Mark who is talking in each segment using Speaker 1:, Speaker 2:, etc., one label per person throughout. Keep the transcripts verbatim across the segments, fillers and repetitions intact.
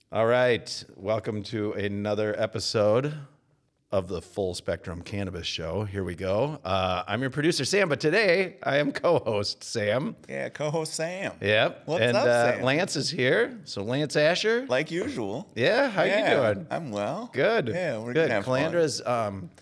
Speaker 1: All right. Welcome to another episode of the Full Spectrum Cannabis Show. Here we go. Uh, I'm your producer, Sam, but today I am co-host Sam.
Speaker 2: Yeah, co-host Sam.
Speaker 1: Yep.
Speaker 2: What's
Speaker 1: and
Speaker 2: up,
Speaker 1: uh,
Speaker 2: Sam?
Speaker 1: Lance is here. So Lance Asher.
Speaker 2: Like usual.
Speaker 1: Yeah. How
Speaker 2: yeah,
Speaker 1: you doing?
Speaker 2: I'm well.
Speaker 1: Good.
Speaker 2: Yeah, we're
Speaker 1: good.
Speaker 2: gonna have fun.
Speaker 1: Calandra's um,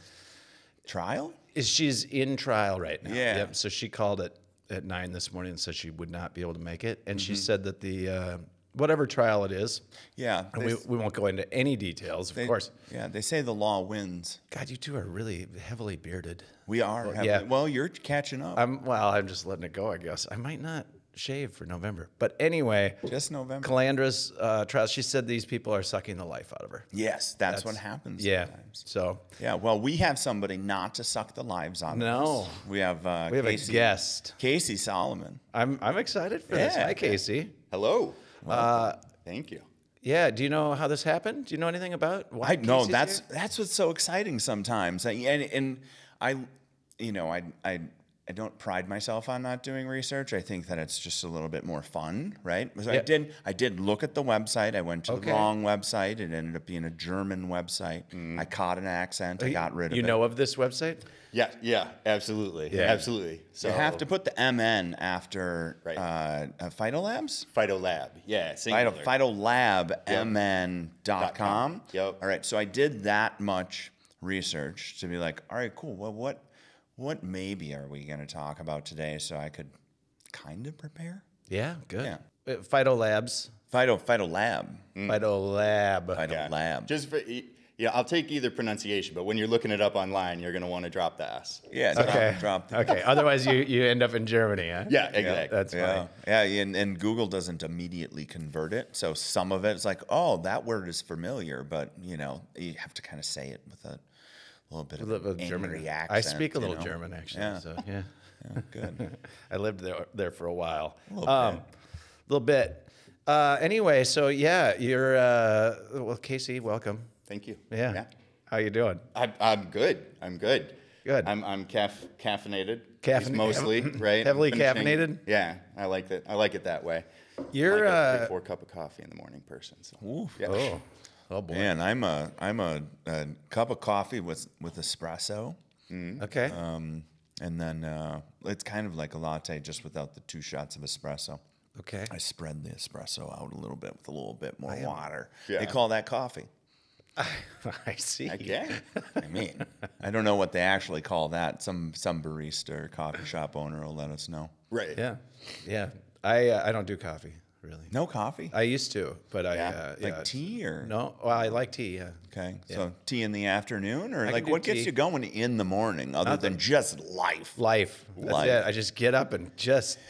Speaker 2: Trial?
Speaker 1: is she's in trial right now.
Speaker 2: Yeah.
Speaker 1: Yep. So she called it at nine this morning and said she would not be able to make it, and
Speaker 2: Mm-hmm.
Speaker 1: she said that the uh, whatever trial it is,
Speaker 2: Yeah.
Speaker 1: and
Speaker 2: they,
Speaker 1: we, we won't go into any details, of
Speaker 2: they-
Speaker 1: course.
Speaker 2: Yeah, they say the law wins.
Speaker 1: God, you two are really heavily bearded.
Speaker 2: We are.
Speaker 1: Well,
Speaker 2: heavily-
Speaker 1: yeah.
Speaker 2: Well, you're catching up.
Speaker 1: I'm well. I'm just letting it go. I guess I might not shave for November, but anyway,
Speaker 2: Just November.
Speaker 1: Calandra's uh, trial. She said these people are sucking the life out of her.
Speaker 2: Yes, that's, what happens
Speaker 1: Yeah.
Speaker 2: sometimes.
Speaker 1: So
Speaker 2: Yeah, well, we have somebody not to suck the lives out of
Speaker 1: No.
Speaker 2: us. We have uh,
Speaker 1: we have
Speaker 2: Casey,
Speaker 1: a guest.
Speaker 2: Casey Solomon.
Speaker 1: I'm I'm excited for this.
Speaker 2: Yeah.
Speaker 1: Hi, Casey.
Speaker 3: Hello.
Speaker 1: Uh,
Speaker 3: Thank you.
Speaker 1: yeah. Do you know how this happened? Do you know anything about why?
Speaker 2: I know
Speaker 1: Casey's
Speaker 2: that's
Speaker 1: here?
Speaker 2: that's what's so exciting sometimes. I- And and I, you know, I I I don't pride myself on not doing research. I think that it's just a little bit more fun, right? So I
Speaker 1: Yeah.
Speaker 2: did I did look at the website. I went to
Speaker 1: Okay.
Speaker 2: the wrong website. It ended up being a German website. I caught an accent. I got rid of
Speaker 1: You
Speaker 2: it.
Speaker 1: know of this website?
Speaker 3: Yeah, yeah, absolutely.
Speaker 1: Yeah.
Speaker 3: Absolutely. So
Speaker 2: You have to put the M N after
Speaker 3: Right.
Speaker 2: uh, uh, Phytolabs.
Speaker 3: Phytolab. Yeah,
Speaker 2: Phyto,
Speaker 3: singular.
Speaker 2: Phytolab M N dot com.
Speaker 3: Yep.
Speaker 2: All right. So I did that much research to be like, all right, cool. Well, what, what maybe are we going to talk about today so I could kind of prepare?
Speaker 1: Yeah. Good.
Speaker 2: Yeah.
Speaker 1: Uh, Phyto Labs.
Speaker 2: Phyto, Phytolab.
Speaker 1: Phyto Lab.
Speaker 3: Yeah.
Speaker 2: Phytolab.
Speaker 3: Just for, yeah, I'll take either pronunciation, but when you're looking it up online, you're going to want to drop the S.
Speaker 2: Yeah. Drop,
Speaker 1: Okay.
Speaker 2: drop the,
Speaker 1: Okay. Otherwise, you you end up in Germany, huh?
Speaker 3: Yeah, exactly.
Speaker 1: That's
Speaker 2: Yeah.
Speaker 1: funny.
Speaker 2: Yeah. And, and Google doesn't immediately convert it. So some of it's like, oh, that word is familiar, but you know, you have to kind of say it with a little bit of
Speaker 1: A little
Speaker 2: an
Speaker 1: German
Speaker 2: angry accent.
Speaker 1: I speak a
Speaker 2: you
Speaker 1: little
Speaker 2: know?
Speaker 1: German, actually.
Speaker 2: Yeah.
Speaker 1: So yeah.
Speaker 2: Yeah, good.
Speaker 1: I lived there there for a while. A
Speaker 2: little
Speaker 1: um,
Speaker 2: bit.
Speaker 1: little bit. Uh, anyway, so yeah, you're uh, well, Casey. Welcome.
Speaker 3: Thank you.
Speaker 1: Yeah.
Speaker 3: yeah.
Speaker 1: How you doing?
Speaker 3: I, I'm good. I'm good.
Speaker 1: Good.
Speaker 3: I'm I'm caff- caffeinated.
Speaker 1: Caffeine-
Speaker 3: mostly, right?
Speaker 1: heavily
Speaker 3: Finishing-
Speaker 1: caffeinated?
Speaker 3: Yeah, I like that. I like it that way.
Speaker 1: You're
Speaker 3: like a
Speaker 1: uh,
Speaker 3: three, four cup of coffee in the morning person. So.
Speaker 2: Ooh.
Speaker 3: Yeah.
Speaker 1: oh, oh boy.
Speaker 2: Man, I'm a I'm a, a cup of coffee with with espresso,
Speaker 1: Okay.
Speaker 2: um, and then uh, it's kind of like a latte just without the two shots of espresso.
Speaker 1: okay.
Speaker 2: I spread the espresso out a little bit with a little bit more water.
Speaker 3: Yeah.
Speaker 2: They call that coffee.
Speaker 1: I see.
Speaker 3: Okay.
Speaker 2: I mean, I don't know what they actually call that. Some some barista or coffee shop owner will let us know.
Speaker 3: Right.
Speaker 1: Yeah. Yeah. I uh, I don't do coffee really.
Speaker 2: No coffee,
Speaker 1: I used to, but I
Speaker 3: Yeah.
Speaker 1: uh,
Speaker 2: like
Speaker 1: yeah.
Speaker 2: tea or
Speaker 1: No. Well, I like tea. Yeah.
Speaker 2: Okay, so tea in the afternoon, or
Speaker 1: can
Speaker 2: like
Speaker 1: do
Speaker 2: what gets
Speaker 1: tea.
Speaker 2: you going in the morning, other
Speaker 1: Nothing.
Speaker 2: than just life?
Speaker 1: Life. That's
Speaker 2: Life.
Speaker 1: it. I just get up and just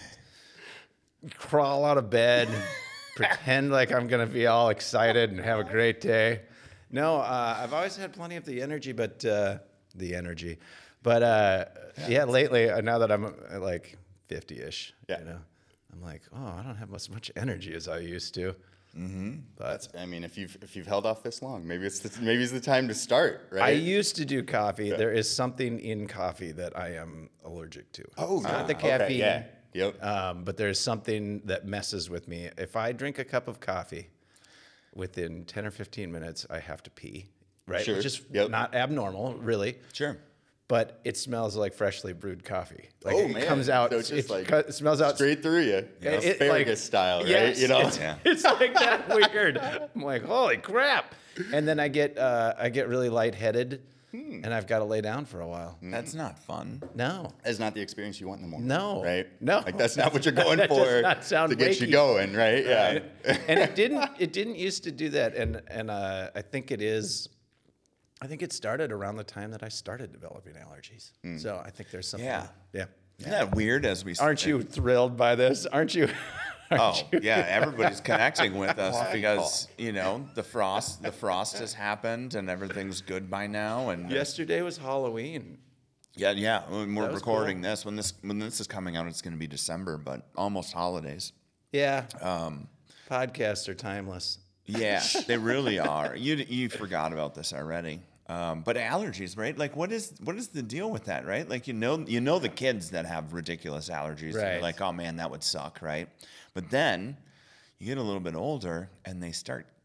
Speaker 1: crawl out of bed, pretend like I'm gonna be all excited and have a great day. No, uh, I've always had plenty of the energy, but uh, the energy, but uh, yeah. Lately, uh, now that I'm uh, like fifty-ish,
Speaker 3: Yeah.
Speaker 1: you know, I'm like, oh, I don't have as much energy as I used to. Mm-hmm. But
Speaker 3: I mean, if you've if you've held off this long, maybe it's the, maybe it's the time to start, right?
Speaker 1: I used to do coffee. There is something in coffee that I am allergic to.
Speaker 3: Oh,
Speaker 1: It's not the
Speaker 3: okay,
Speaker 1: caffeine.
Speaker 3: yeah. Yep.
Speaker 1: Um, but there's something that messes with me. If I drink a cup of coffee, within ten or fifteen minutes, I have to pee. Right,
Speaker 3: Sure.
Speaker 1: which is
Speaker 3: Yep.
Speaker 1: not abnormal, really.
Speaker 2: Sure.
Speaker 1: But it smells like freshly brewed coffee. Like
Speaker 3: Oh,
Speaker 1: it
Speaker 3: man.
Speaker 1: comes out.
Speaker 3: So it's just
Speaker 1: it,
Speaker 3: like
Speaker 1: cut- it smells out
Speaker 3: straight through you,
Speaker 1: It- it,
Speaker 3: asparagus
Speaker 1: like-
Speaker 3: style, right?
Speaker 1: Yes,
Speaker 3: You know.
Speaker 1: it's,
Speaker 2: Yeah.
Speaker 1: it's like that weird. I'm like, holy crap! And then I get uh, I get really lightheaded,
Speaker 3: Hmm.
Speaker 1: and I've got to lay down for a while.
Speaker 2: That's not fun.
Speaker 1: No,
Speaker 3: That's not the experience you want in the morning.
Speaker 1: No.
Speaker 3: Right?
Speaker 1: No.
Speaker 3: Like that's not what you're going
Speaker 1: That does
Speaker 3: for
Speaker 1: not sound
Speaker 3: to get
Speaker 1: wakey.
Speaker 3: you going, right? Yeah.
Speaker 1: and it didn't it didn't used to do that, and and uh, I think it is. I think it started around the time that I started developing allergies. So I think there's something.
Speaker 2: Yeah.
Speaker 1: Yeah.
Speaker 2: Isn't that weird? As we
Speaker 1: Aren't you thrilled by this? Aren't you? Aren't
Speaker 2: Oh
Speaker 1: you?
Speaker 2: yeah, everybody's connecting with us because you know the frost. The frost has happened and everything's good by now. And
Speaker 1: Yesterday was Halloween.
Speaker 2: yeah, yeah. When we're
Speaker 1: That was
Speaker 2: recording this, when this when this is coming out, it's going to be December, but almost holidays.
Speaker 1: Yeah. Um, Podcasts are timeless.
Speaker 2: Yeah, they really are. You you forgot about this already. Um, but allergies, right? Like, what is what is the deal with that, right? Like, you know, you know the kids that have ridiculous allergies. And
Speaker 1: Right.
Speaker 2: you're like, oh man, that would suck, right? But then you get a little bit older, and they start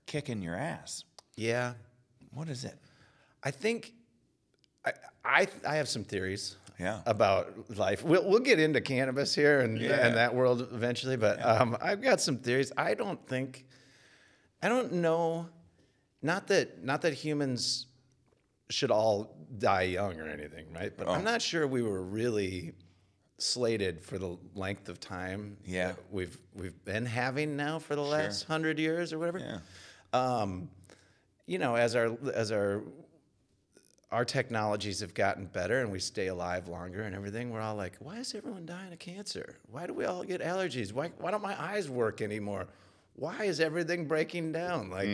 Speaker 2: kicking your ass.
Speaker 1: Yeah.
Speaker 2: What is it?
Speaker 1: I think I, I I have some theories
Speaker 2: Yeah.
Speaker 1: about life. We'll we'll get into cannabis here and
Speaker 2: Yeah.
Speaker 1: and that world eventually, but um, I've got some theories. I don't think I don't know not that not that humans should all die young or anything, right? But
Speaker 2: Oh.
Speaker 1: I'm not sure we were really slated for the length of time
Speaker 2: Yeah.
Speaker 1: that we've we've been having now for the last hundred years or whatever.
Speaker 2: Yeah.
Speaker 1: Um, you know, as our as our our technologies have gotten better and we stay alive longer and everything, we're all like, why is everyone dying of cancer? Why do we all get allergies? Why why don't my eyes work anymore? Why is everything breaking down? Like,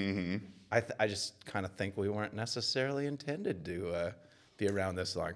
Speaker 1: I th- I just kind of think we weren't necessarily intended to uh, be around this long.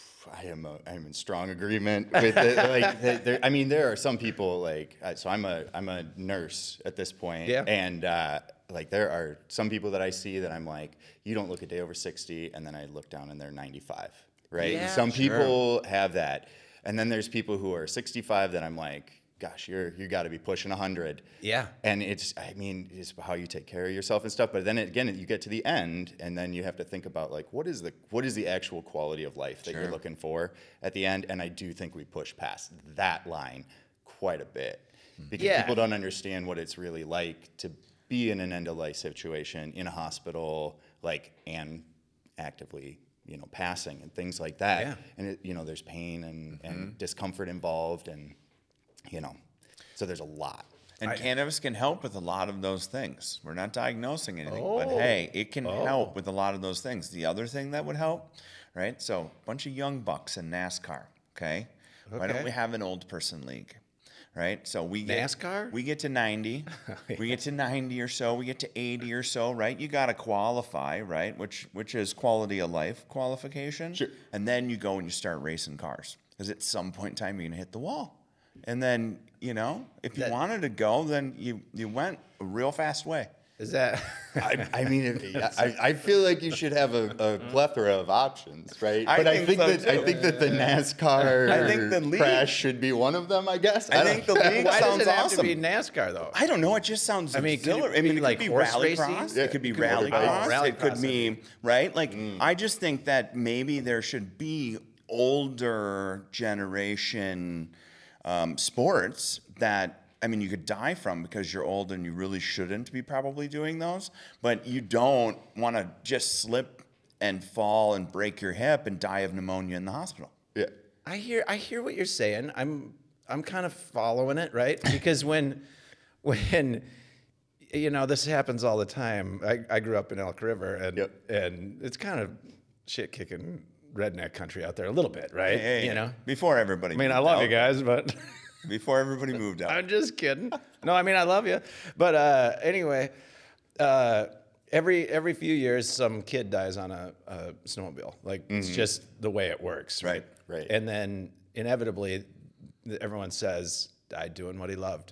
Speaker 3: I am a, I'm in strong agreement with it. Like, there- there, I mean, there are some people like uh, so. I'm a I'm a nurse at this point,
Speaker 1: Yeah.
Speaker 3: and uh, like there are some people that I see that I'm like, you don't look a day over sixty, and then I look down and they're ninety-five, right?
Speaker 1: Yeah,
Speaker 3: some
Speaker 1: sure.
Speaker 3: people have that, and then there's people who are sixty-five that I'm like, gosh, you're you got to be pushing one hundred.
Speaker 1: Yeah.
Speaker 3: And it's, I mean, it's how you take care of yourself and stuff. But then again, you get to the end, and then you have to think about like, what is the what is the actual quality of life that
Speaker 2: Sure.
Speaker 3: you're looking for at the end? And I do think we push past that line quite a bit because
Speaker 1: Yeah.
Speaker 3: people don't understand what it's really like to be in an end of life situation in a hospital, like and actively, you know, passing and things like that.
Speaker 1: Yeah.
Speaker 3: And it, you know, there's pain and, and discomfort involved, and you know, so there's a lot.
Speaker 2: And cannabis can help with a lot of those things. We're not diagnosing anything, but
Speaker 1: Oh.
Speaker 2: hey, it can help with a lot of those things. The other thing that would help, right? So, a bunch of young bucks in NASCAR, okay? Why don't
Speaker 1: Okay.
Speaker 2: we have an old person league, right? So we get
Speaker 1: NASCAR?
Speaker 2: we get to ninety, we get to ninety or so, we get to eighty or so, right? You got to qualify, right? Which which is quality of life qualification,
Speaker 3: Sure.
Speaker 2: and then you go and you start racing cars because at some point in time you're gonna hit the wall. And then, you know, if you
Speaker 1: That-
Speaker 2: wanted to go, then you, you went a real fast way.
Speaker 1: Is that
Speaker 3: I, I mean, if, I, I feel like you should have a, a plethora of options, right?
Speaker 2: I
Speaker 3: but I
Speaker 2: think
Speaker 3: think
Speaker 2: so,
Speaker 3: that I
Speaker 2: too.
Speaker 3: think that the NASCAR
Speaker 2: I think the league-
Speaker 3: crash should be one of them. I guess.
Speaker 2: I
Speaker 3: don't-
Speaker 2: think the league
Speaker 1: why does
Speaker 2: sounds
Speaker 1: it have
Speaker 2: awesome.
Speaker 1: to be NASCAR though?
Speaker 2: I don't know. It just sounds
Speaker 1: I mean, could it
Speaker 2: exhilarating. I mean,
Speaker 1: be
Speaker 2: it
Speaker 1: like
Speaker 2: could be
Speaker 1: horse
Speaker 2: rally
Speaker 1: racing?
Speaker 2: cross.
Speaker 3: Yeah,
Speaker 2: It could be
Speaker 3: it could be
Speaker 2: rally
Speaker 3: rally
Speaker 2: cross.
Speaker 1: cross.
Speaker 2: It could
Speaker 1: Rally
Speaker 2: be right. Like I just think that maybe there should be older generation um, sports that. I mean, you could die from because you're old and you really shouldn't be probably doing those, but you don't want to just slip and fall and break your hip and die of pneumonia in the hospital.
Speaker 3: Yeah.
Speaker 1: I hear I hear what you're saying. I'm I'm kind of following it, right? Because when when you know, this happens all the time. I, I grew up in Elk River and
Speaker 3: Yep.
Speaker 1: and it's kind of shit kicking redneck country out there a little bit, right?
Speaker 2: Hey, hey,
Speaker 1: you know.
Speaker 2: before everybody.
Speaker 1: I mean, I
Speaker 2: moved
Speaker 1: love
Speaker 2: out.
Speaker 1: you guys, but
Speaker 2: Before everybody moved out.
Speaker 1: I'm just kidding. No, I mean I love you, but uh, anyway, uh, every every few years some kid dies on a, a snowmobile. Like it's just the way it works, right?
Speaker 3: Right, right.
Speaker 1: And then inevitably, th- everyone says died doing what he loved.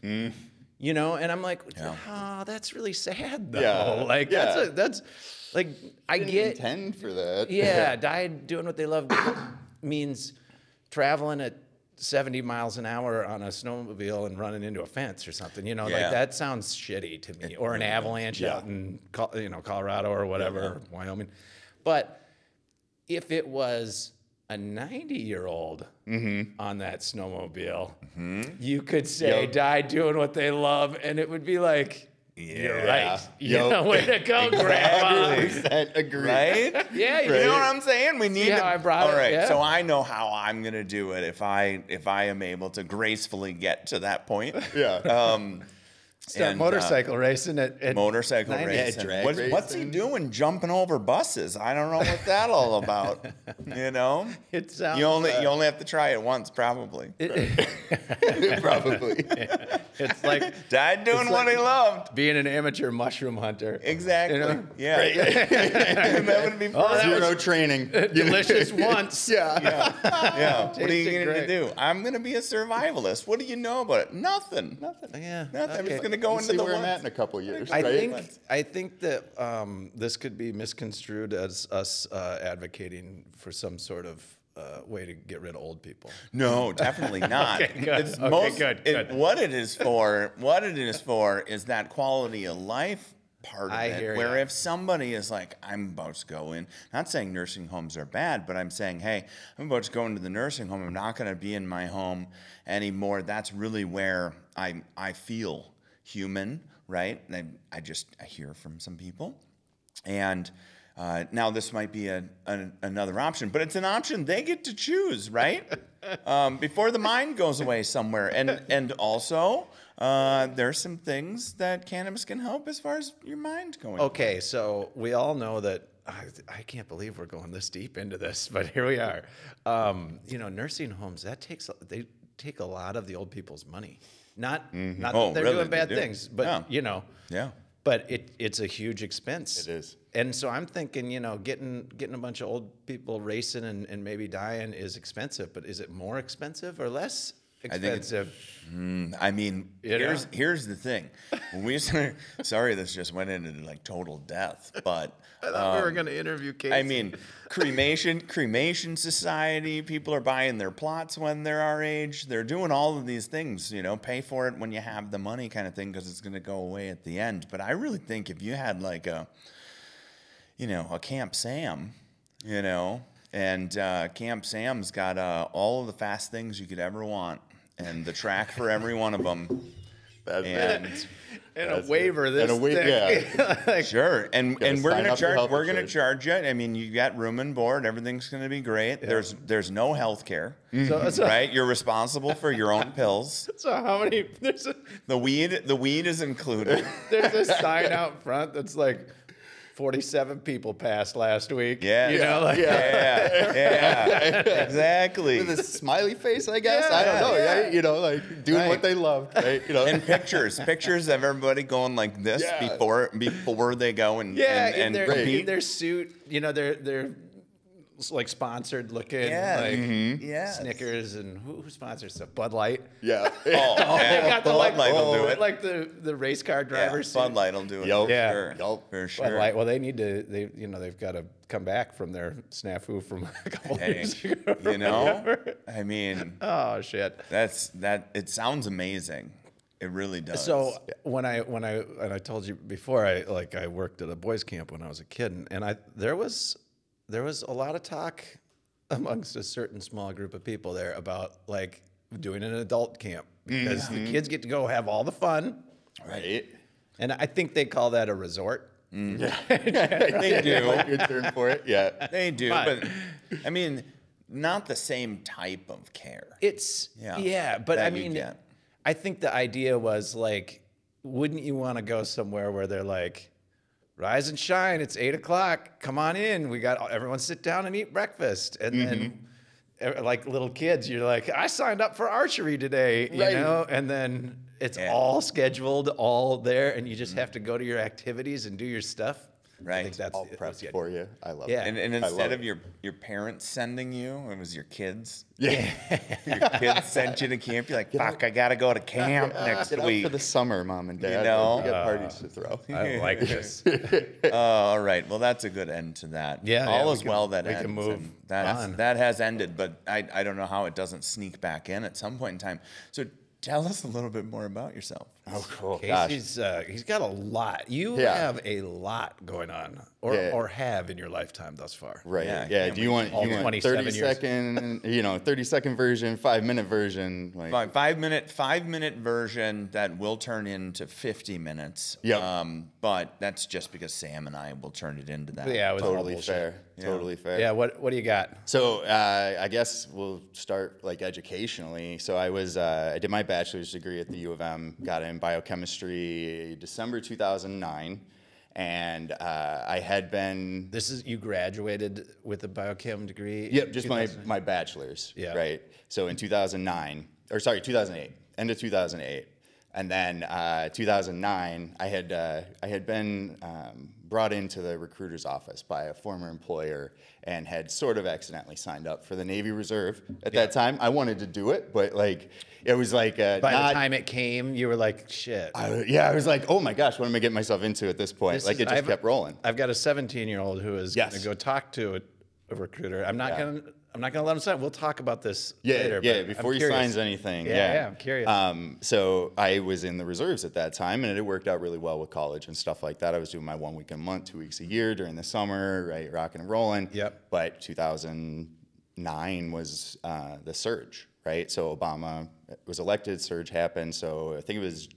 Speaker 1: You know, and I'm like,
Speaker 2: Yeah.
Speaker 1: oh, that's really sad though.
Speaker 3: Yeah,
Speaker 1: Like
Speaker 3: yeah.
Speaker 1: that's a, that's like I
Speaker 3: Didn't
Speaker 1: get
Speaker 3: intend for that.
Speaker 1: yeah, died doing what they love means traveling at seventy miles an hour on a snowmobile and running into a fence or something. You know,
Speaker 2: Yeah.
Speaker 1: like that sounds shitty to me. Or an avalanche
Speaker 3: Yeah.
Speaker 1: out in Col- you know Colorado or whatever, or Wyoming. But if it was a ninety-year-old on that snowmobile, you could say
Speaker 3: Yep.
Speaker 1: died doing what they love, and it would be like, you're
Speaker 3: Yeah.
Speaker 1: right. You
Speaker 3: Yep.
Speaker 1: know, way to go, Grandma.
Speaker 3: one hundred percent agree.
Speaker 2: Right?
Speaker 1: Yeah, you
Speaker 2: You know
Speaker 1: know
Speaker 2: what I'm saying? We need
Speaker 1: how
Speaker 2: to.
Speaker 1: I brought
Speaker 2: all
Speaker 1: it?
Speaker 2: right,
Speaker 1: Yeah.
Speaker 2: so I know how I'm gonna do it if I if I am able to gracefully get to that point.
Speaker 3: Yeah.
Speaker 2: Um,
Speaker 1: Start
Speaker 2: and, uh,
Speaker 1: motorcycle racing at, at
Speaker 2: motorcycle
Speaker 1: ninety.
Speaker 2: racing.
Speaker 3: drag
Speaker 2: What's, what's he
Speaker 3: racing.
Speaker 2: doing jumping over buses? I don't know what that all about. You know,
Speaker 1: It sounds.
Speaker 2: you only
Speaker 1: uh,
Speaker 2: you only have to try it once, probably.
Speaker 3: Probably.
Speaker 1: It's like
Speaker 2: Died doing
Speaker 1: It's
Speaker 2: what
Speaker 1: like-
Speaker 2: he loved.
Speaker 1: being an amateur mushroom hunter.
Speaker 2: Exactly.
Speaker 1: You know?
Speaker 2: Yeah. that would be
Speaker 1: Oh, that
Speaker 2: perfect.
Speaker 3: Zero training.
Speaker 1: Delicious once.
Speaker 3: Yeah.
Speaker 2: Yeah. What are you
Speaker 1: Tasted
Speaker 2: going to
Speaker 1: great.
Speaker 2: do? I'm going to be a survivalist. What do you know about it? Nothing. Nothing.
Speaker 1: Yeah.
Speaker 2: Nothing. I'm
Speaker 1: okay.
Speaker 2: just going to go
Speaker 3: We'll
Speaker 2: into
Speaker 3: see
Speaker 2: the
Speaker 3: where I'm at
Speaker 2: woods.
Speaker 3: in a couple years.
Speaker 1: I
Speaker 3: right?
Speaker 1: think I think that um, this could be misconstrued as us uh, advocating for some sort of uh, way to get rid of old people.
Speaker 2: No, definitely not.
Speaker 1: Okay, good.
Speaker 2: It's
Speaker 1: Okay,
Speaker 2: most,
Speaker 1: good,
Speaker 2: it-
Speaker 1: good.
Speaker 2: what it is for, what it is for, is that quality of life part of
Speaker 1: I
Speaker 2: it.
Speaker 1: hear
Speaker 2: Where
Speaker 1: ya.
Speaker 2: if somebody is like, I'm about to go in, not saying nursing homes are bad, but I'm saying, hey, I'm about to go into the nursing home. I'm not going to be in my home anymore. That's really where I I feel human, right? And I, I just I hear from some people, and. Uh, now this might be a, a, another option, but it's an option they get to choose, right? um, before the mind goes away somewhere, and and also uh, there's some things that cannabis can help as far as your mind going.
Speaker 1: Okay, so we all know that. I, I can't believe we're going this deep into this, but here we are. Um, you know, nursing homes that takes they take a lot of the old people's money. Not not
Speaker 2: Oh,
Speaker 1: that they're
Speaker 2: really?
Speaker 1: doing bad
Speaker 2: They do?
Speaker 1: things, but
Speaker 2: Yeah.
Speaker 1: you know.
Speaker 2: Yeah.
Speaker 1: But it it's a huge expense.
Speaker 3: It is.
Speaker 1: And so I'm thinking, you know, getting getting a bunch of old people racing and, and maybe dying is expensive, but is it more expensive or less
Speaker 2: I think it's-
Speaker 1: expensive?
Speaker 2: I mean,
Speaker 1: You
Speaker 2: here's
Speaker 1: know?
Speaker 2: here's the thing. When we sorry, this just went into like total death, but
Speaker 1: I thought we were going to interview Casey.
Speaker 2: I mean, cremation, cremation society. People are buying their plots when they're our age. They're doing all of these things, you know, pay for it when you have the money, kind of thing, because it's going to go away at the end. But I really think if you had like a, you know, a Camp Sam, you know, and uh, Camp Sam's got uh, all of the fast things you could ever want, and the track for every one of them.
Speaker 3: That's
Speaker 2: And
Speaker 1: and a
Speaker 3: That's
Speaker 1: waiver
Speaker 3: good.
Speaker 1: this
Speaker 3: And a wa-
Speaker 1: thick.
Speaker 3: yeah.
Speaker 1: Like,
Speaker 2: Sure, and
Speaker 3: Gotta
Speaker 2: and we're
Speaker 3: sign
Speaker 2: gonna
Speaker 3: up for
Speaker 2: charge.
Speaker 3: health
Speaker 2: We're gonna
Speaker 3: insurance.
Speaker 2: charge you. I mean, you got room and board. Everything's gonna be great. There's there's no health care,
Speaker 1: So, so,
Speaker 2: right? You're responsible for your own pills.
Speaker 1: so how many? There's a
Speaker 2: The weed the weed is included.
Speaker 1: there's a sign out front that's like forty-seven people passed last week.
Speaker 2: Yeah,
Speaker 1: you know, like
Speaker 2: yeah, yeah, exactly.
Speaker 3: With a smiley face, I guess.
Speaker 1: Yeah,
Speaker 3: I don't know.
Speaker 1: yeah.
Speaker 3: Right? You know, like doing
Speaker 2: Right.
Speaker 3: what they loved. Right? You know.
Speaker 2: And pictures, pictures of everybody going like this
Speaker 3: Yeah.
Speaker 2: before before they go and
Speaker 1: yeah,
Speaker 2: and,
Speaker 1: in,
Speaker 2: and
Speaker 1: their,
Speaker 2: compete.
Speaker 1: in their suit, you know, they're they're like sponsored looking,
Speaker 2: Yeah,
Speaker 1: like
Speaker 2: mhm. Yes.
Speaker 1: Snickers and who, who sponsors stuff? Bud Light.
Speaker 3: yeah.
Speaker 2: Oh, yeah.
Speaker 1: They got the
Speaker 2: Bud
Speaker 1: like,
Speaker 2: Light will do it.
Speaker 1: like the the race car
Speaker 2: Yeah,
Speaker 1: driver suit.
Speaker 2: Bud Light will do it.
Speaker 3: Yup.
Speaker 2: For
Speaker 1: Yeah.
Speaker 2: sure.
Speaker 3: Yup.
Speaker 2: For
Speaker 1: Bud
Speaker 2: sure.
Speaker 1: Light. Well, they need to. They you know they've got to come back from their snafu from a couple
Speaker 2: Hey,
Speaker 1: years ago.
Speaker 2: you know, I mean,
Speaker 1: Oh shit.
Speaker 2: that's that. It sounds amazing. It really does.
Speaker 1: So when I when I and I told you before, I like I worked at a boys camp when I was a kid, and, and I there was there was a lot of talk amongst a certain small group of people there about like doing an adult camp because the kids get to go have all the fun,
Speaker 3: Right.
Speaker 1: and I think they call that a resort.
Speaker 2: they do.
Speaker 3: Like your term for it. Yeah.
Speaker 2: They do,
Speaker 1: But-
Speaker 2: but I mean, not the same type of care.
Speaker 1: It's
Speaker 2: Yeah,
Speaker 1: yeah, but I
Speaker 2: that you
Speaker 1: mean,
Speaker 2: get.
Speaker 1: I think the idea was like, wouldn't you want to go somewhere where they're like, rise and shine, it's eight o'clock, come on in, we got everyone sit down and eat breakfast, and then eh, like little kids, you're like, I signed up for archery today, you
Speaker 3: Right.
Speaker 1: know, and then it's
Speaker 2: Yeah.
Speaker 1: all scheduled, all there, and you just have to go to your activities and do your stuff. I
Speaker 2: Right.
Speaker 1: think that's
Speaker 3: All
Speaker 1: that's
Speaker 3: prepped
Speaker 1: the idea.
Speaker 3: for you. I love
Speaker 1: Yeah.
Speaker 3: it.
Speaker 2: And, and
Speaker 3: I love
Speaker 2: instead
Speaker 3: it.
Speaker 2: of your your parents sending you, it was your kids.
Speaker 3: Yeah.
Speaker 2: Your kids sent you to camp. You're like, fuck, I gotta go to camp next
Speaker 3: Get out
Speaker 2: week.
Speaker 3: for the summer, mom and dad.
Speaker 2: know?
Speaker 3: we got parties to throw.
Speaker 1: I like this.
Speaker 2: Oh, all right. Well, that's a good end to that.
Speaker 1: Yeah,
Speaker 2: all
Speaker 1: yeah,
Speaker 2: is
Speaker 1: we can-
Speaker 2: well that
Speaker 1: we can
Speaker 2: ends.
Speaker 1: move
Speaker 2: and that
Speaker 1: on.
Speaker 2: that has ended, but I I don't know how it doesn't sneak back in at some point in time. So tell us a little bit more about yourself.
Speaker 3: Oh, cool. Gosh.
Speaker 1: Casey's uh, he's got a lot. You
Speaker 3: Yeah.
Speaker 1: have a lot going on, or
Speaker 3: Yeah.
Speaker 1: or have in your lifetime thus far.
Speaker 3: Right.
Speaker 2: Yeah,
Speaker 3: Yeah.
Speaker 2: can't
Speaker 3: Do you
Speaker 2: wait.
Speaker 3: want
Speaker 1: All
Speaker 3: you want
Speaker 1: twenty-seven
Speaker 3: thirty
Speaker 1: years.
Speaker 3: second, you know, thirty second version, five minute version, like
Speaker 2: Five, five minute five minute version that will turn into fifty minutes.
Speaker 3: Yep.
Speaker 2: Um, but that's just because Sam and I will turn it into that.
Speaker 1: Yeah, it was all
Speaker 3: totally
Speaker 1: bullshit.
Speaker 3: fair. Totally fair.
Speaker 1: Yeah. What what do you got?
Speaker 3: So uh, I guess we'll start like educationally. So I was uh, I did my bachelor's degree at the U of M, got it in biochemistry December two thousand nine, and uh, I had been
Speaker 1: This is you graduated with a biochem degree.
Speaker 3: Yep, just my,
Speaker 1: two thousand
Speaker 3: my bachelor's.
Speaker 1: Yeah.
Speaker 3: Right. So in two thousand nine, or sorry, two thousand eight, end of two thousand eight, and then uh, two thousand nine, I had uh, I had been um, brought into the recruiter's office by a former employer and had sort of accidentally signed up for the Navy Reserve at that time. I wanted to do it, but like it was like uh,
Speaker 1: By
Speaker 3: not.
Speaker 1: the time it came, you were like, shit.
Speaker 3: I, yeah, I was like, oh my gosh, what am I getting myself into at this point?
Speaker 1: This
Speaker 3: like
Speaker 1: is-
Speaker 3: it just
Speaker 1: I've-
Speaker 3: kept rolling.
Speaker 1: I've got a seventeen year old who is
Speaker 3: Yes.
Speaker 1: going to go talk to a, a recruiter. I'm not
Speaker 3: Yeah.
Speaker 1: going to. I'm not going to let him sign. We'll talk about this
Speaker 3: Yeah,
Speaker 1: later.
Speaker 3: yeah.
Speaker 1: but
Speaker 3: Before
Speaker 1: I'm
Speaker 3: he
Speaker 1: curious.
Speaker 3: signs anything,
Speaker 1: Yeah,
Speaker 3: yeah,
Speaker 1: yeah, I'm curious.
Speaker 3: Um, so I was in the reserves at that time, and it had worked out really well with college and stuff like that. I was doing my one week a month, two weeks a year during the summer, right, rocking and rolling.
Speaker 1: Yep.
Speaker 3: But two thousand nine was uh, the surge, right? So Obama was elected, surge happened. So I think it was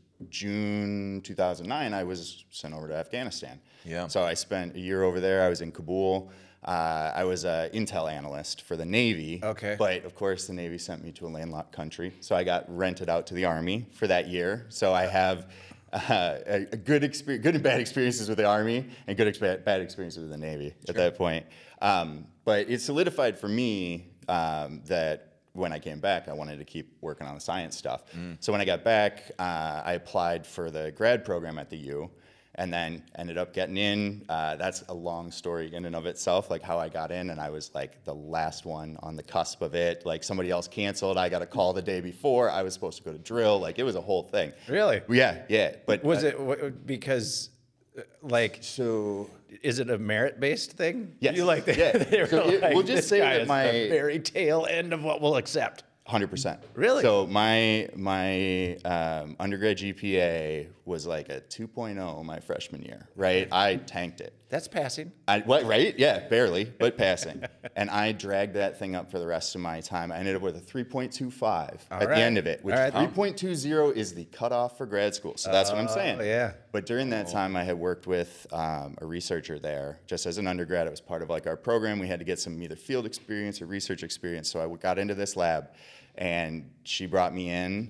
Speaker 3: June two thousand nine. I was sent over to Afghanistan.
Speaker 2: Yeah.
Speaker 3: So I spent a year over there. I was in Kabul. Uh, I was an intel analyst for the Navy.
Speaker 1: Okay.
Speaker 3: But of course, the Navy sent me to a landlocked country, so I got rented out to the Army for that year. So I have uh, a, a good experience, good and bad experiences with the Army, and good exp- bad experiences with the Navy at that point. Um, but it solidified for me um, that when I came back, I wanted to keep working on the science stuff. So when I got back, uh, I applied for the grad program at the U. And then ended up getting in. Uh, that's a long story in and of itself, like how I got in, and I was like the last one on the cusp of it. Like somebody else canceled. I got a call the day before. I was supposed to go to drill. Like it was a whole thing.
Speaker 1: Really?
Speaker 3: Yeah, yeah. But
Speaker 1: Was
Speaker 3: uh,
Speaker 1: it w- because, uh, like,
Speaker 3: so?
Speaker 1: is it a merit-based thing?
Speaker 3: Yes.
Speaker 1: You like they,
Speaker 3: Yeah.
Speaker 1: they were
Speaker 3: So it-
Speaker 1: like,
Speaker 3: we'll just
Speaker 1: this
Speaker 3: say
Speaker 1: guy
Speaker 3: that
Speaker 1: is
Speaker 3: my-
Speaker 1: the very tail end of what we'll accept.
Speaker 3: one hundred percent.
Speaker 1: Really?
Speaker 3: So my my um, undergrad G P A was like a two point oh my freshman year, right? I tanked it.
Speaker 1: That's passing.
Speaker 3: I, what, right? Yeah, barely, but passing. And I dragged that thing up for the rest of my time. I ended up with a three point two five
Speaker 1: All
Speaker 3: at
Speaker 1: right.
Speaker 3: the end of it, which
Speaker 1: All right.
Speaker 3: three point two zero is the cutoff for grad school. So that's what I'm saying.
Speaker 1: Oh, yeah.
Speaker 3: But during that time, I had worked with um, a researcher there. Just as an undergrad, it was part of like our program. We had to get some either field experience or research experience. So I got into this lab, and she brought me in,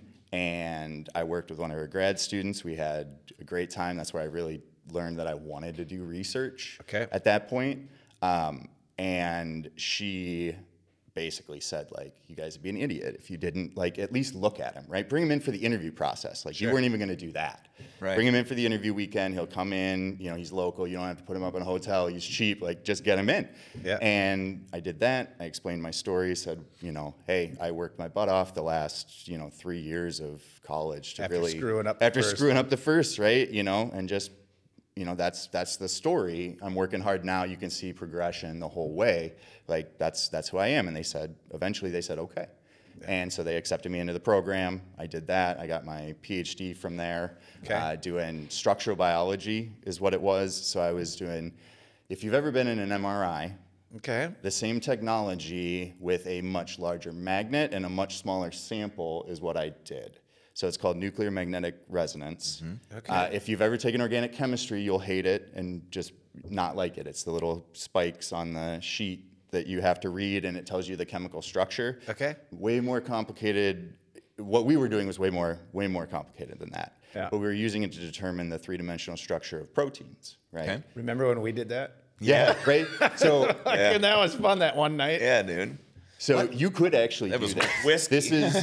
Speaker 3: and I worked with one of her grad students. We had a great time. That's where I really learned that I wanted to do research
Speaker 1: Okay.
Speaker 3: at that point. Um, and she basically said, like, you guys would be an idiot if you didn't, like, at least look at him, right? Bring him in for the interview process. Like, you weren't even going to do that.
Speaker 2: Right.
Speaker 3: Bring him in for the interview weekend. He'll come in. You know, he's local. You don't have to put him up in a hotel. He's cheap. Like, just get him in.
Speaker 1: Yeah.
Speaker 3: And I did that. I explained my story, said, you know, hey, I worked my butt off the last, you know, three years of college to
Speaker 1: After
Speaker 3: really
Speaker 1: screwing up the
Speaker 3: after
Speaker 1: first.
Speaker 3: screwing up the first, right? You know, and just, you know, that's that's the story. I'm working hard now. You can see progression the whole way. Like that's that's who I am. And they said, eventually they said, okay. And so they accepted me into the program. I did that. I got my P H D from there.
Speaker 1: Okay.
Speaker 3: Uh, doing structural biology is what it was. So I was doing, if you've ever been in an M R I,
Speaker 1: Okay.
Speaker 3: the same technology with a much larger magnet and a much smaller sample is what I did. So it's called nuclear magnetic resonance.
Speaker 1: Okay.
Speaker 3: Uh, if you've ever taken organic chemistry, you'll hate it and just not like it. It's the little spikes on the sheet that you have to read, and it tells you the chemical structure.
Speaker 1: Okay.
Speaker 3: Way more complicated. What we were doing was way more, way more complicated than that.
Speaker 1: Yeah.
Speaker 3: But we were using it to determine the three-dimensional structure of proteins, right?
Speaker 2: Okay.
Speaker 1: Remember when we did that?
Speaker 3: Yeah, right. So
Speaker 1: And that was fun that one night.
Speaker 2: Yeah, dude.
Speaker 3: So you could actually
Speaker 2: That
Speaker 3: do
Speaker 2: was
Speaker 3: this.
Speaker 2: whiskey.
Speaker 3: This is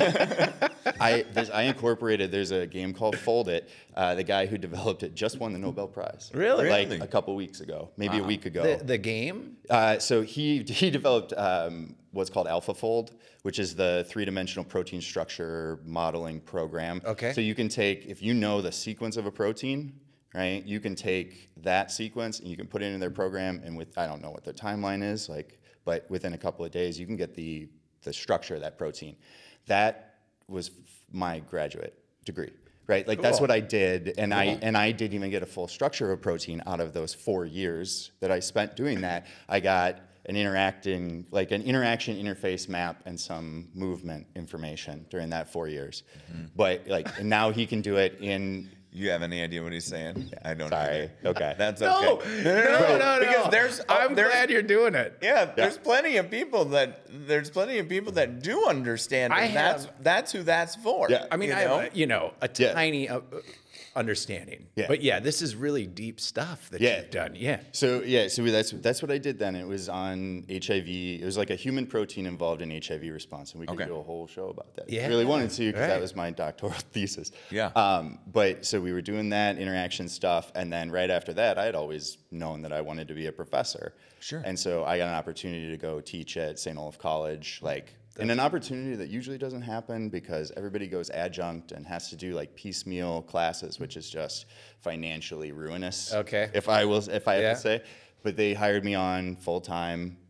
Speaker 3: I. This, I incorporated. There's a game called Fold It. Uh, the guy who developed it just won the Nobel Prize.
Speaker 1: Really?
Speaker 3: Like
Speaker 2: Really?
Speaker 3: a couple weeks ago, maybe a week ago.
Speaker 1: The, the game?
Speaker 3: Uh, so he he developed um, what's called AlphaFold, which is the three-dimensional protein structure modeling program.
Speaker 1: Okay.
Speaker 3: So you can take, if you know the sequence of a protein, right? You can take that sequence and you can put it in their program, and with I don't know what the timeline is, like, but within a couple of days you can get the the structure of that protein. That was f- my graduate degree. Right, like that's
Speaker 1: Cool.
Speaker 3: what I did, and I and I didn't even get a full structure of a protein out of those four years that I spent doing that. I got an interacting, like an interaction interface map and some movement information during that four years. But like and now he can do it in.
Speaker 2: You have any idea what he's saying? I don't.
Speaker 3: Sorry.
Speaker 2: either.
Speaker 3: Okay.
Speaker 2: That's
Speaker 1: No,
Speaker 2: okay.
Speaker 1: no, no, no,
Speaker 2: Because
Speaker 1: no.
Speaker 2: there's, uh,
Speaker 1: I'm
Speaker 2: there's
Speaker 1: glad you're doing it.
Speaker 2: Yeah, there's plenty of people that there's plenty of people that do understand.
Speaker 1: I
Speaker 2: and that's
Speaker 1: have-
Speaker 2: that's who that's for.
Speaker 3: Yeah.
Speaker 1: I mean,
Speaker 2: you
Speaker 1: I
Speaker 2: know?
Speaker 1: have, a, you know, a
Speaker 3: Yeah.
Speaker 1: tiny uh, uh, understanding.
Speaker 3: Yeah.
Speaker 1: But yeah, this is really deep stuff that
Speaker 3: Yeah.
Speaker 1: you've done. Yeah.
Speaker 3: So yeah, so that's that's what I did then. It was on H I V. It was like a human protein involved in H I V response, and we could
Speaker 2: Okay.
Speaker 3: do a whole show about that.
Speaker 1: Yeah.
Speaker 3: I really wanted to because
Speaker 1: Right.
Speaker 3: that was my doctoral thesis.
Speaker 2: Yeah.
Speaker 3: Um, but so we were doing that interaction stuff, and then right after that, I had always known that I wanted to be a professor.
Speaker 2: Sure.
Speaker 3: And so I got an opportunity to go teach at Saint Olaf College, like. And an opportunity that usually doesn't happen because everybody goes adjunct and has to do like piecemeal classes, which is just financially ruinous.
Speaker 1: Okay.
Speaker 3: If I will, if I have
Speaker 1: Yeah.
Speaker 3: to say, but they hired me on full time,